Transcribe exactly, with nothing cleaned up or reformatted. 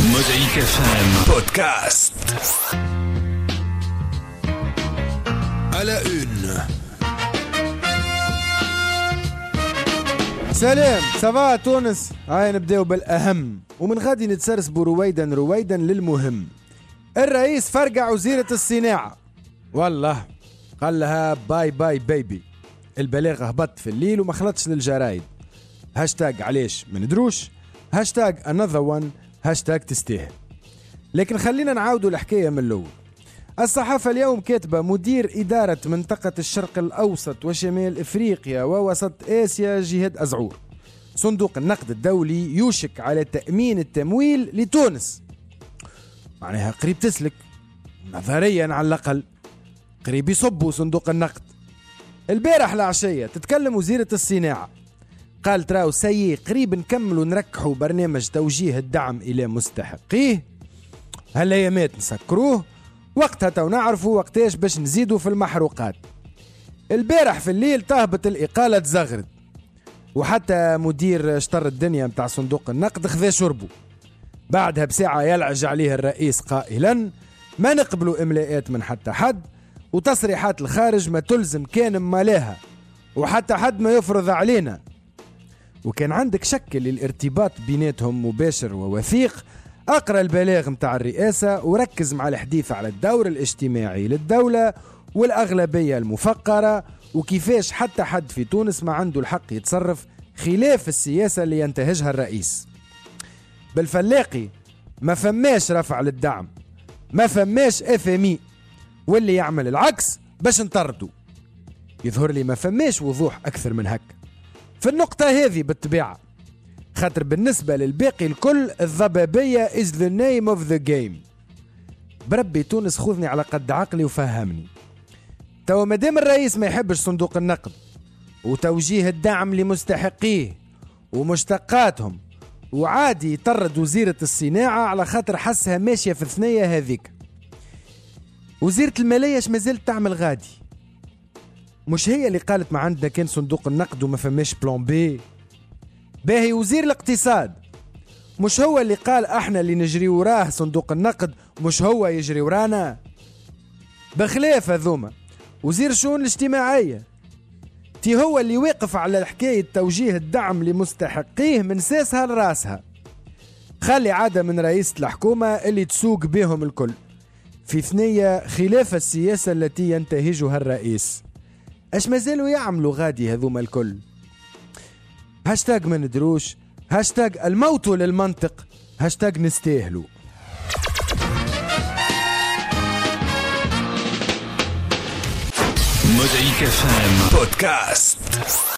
Mosaïque إف إم بودكاست. على une. سلام سافا تونس. هاي نبداو بالأهم ومن غادي نتسرسبوا رويدا رويدا للمهم. الرئيس فرقع وزيرة الصناعة، والله قال لها باي باي بيبي. البلاغ هبط في الليل وما خلطش للجرايد. هاشتاج علاش ما ندروش، هاشتاج another one، هاشتاج تستاهل. لكن خلينا نعاودوا الحكاية من الأول. الصحافة اليوم كاتبة مدير إدارة منطقة الشرق الأوسط وشمال إفريقيا ووسط آسيا جهاد أزعور، صندوق النقد الدولي يوشك على تأمين التمويل لتونس. معناها قريب تسلك نظريا على الأقل، قريب يصبوا صندوق النقد. البارح العشية تتكلم وزيرة الصناعة، قال تراو سيء قريب نكملوا نركحوا برنامج توجيه الدعم إلى مستحقيه، هالأيامات نسكروه، وقتها تو نعرفوا وقتاش باش نزيدوا في المحروقات. البارح في الليل تهبط الإقالة زغرد، وحتى مدير شطر الدنيا متاع صندوق النقد خذا شربه. بعدها بساعة يلعج عليه الرئيس قائلا ما نقبلوا إملاءات من حتى حد، وتصريحات الخارج ما تلزم كان مالاها، وحتى حد ما يفرض علينا. وكان عندك شك للارتباط بيناتهم مباشر ووثيق، أقرأ البلاغ متاع الرئاسة وركز مع الحديث على الدور الاجتماعي للدولة والأغلبية المفقرة، وكيفاش حتى حد في تونس ما عنده الحق يتصرف خلاف السياسة اللي ينتهجها الرئيس. بالفلاقي ما فماش رفع للدعم، ما فماش اف ام اي، واللي يعمل العكس باش نطردوا. يظهر لي ما فماش وضوح أكثر من هكا في النقطة هذه بالطبيعة، خاطر بالنسبة للباقي الكل الضبابية is the name of the game. بربي تونس خذني على قد عقلي وفهمني. تو مدام الرئيس ما يحبش صندوق النقد وتوجيه الدعم لمستحقيه ومشتقاتهم، وعادي يطرد وزيرة الصناعة على خاطر حسها ماشية في الثنية هذيك. وزيرة المالية ما زالت تعمل غادي، مش هي اللي قالت ما عندنا كان صندوق النقد وما فماش بلان بي؟ باهي وزير الاقتصاد مش هو اللي قال احنا اللي نجري وراه صندوق النقد، مش هو يجري ورانا؟ بخلاف هذوما وزير الشؤون الاجتماعية تي هو اللي واقف على حكاية توجيه الدعم لمستحقيه من ساسها لراسها. خلي عادة من رئيسة الحكومة اللي تسوق بهم الكل في ثنية خلاف السياسة التي ينتهجها الرئيس. اش مازالوا يعملوا غادي هذوما الكل؟ هاشتاج ما ندروش، هاشتاج الموت للمنطق، هاشتاج نستاهلوا. Mosaïque إف إم بودكاست.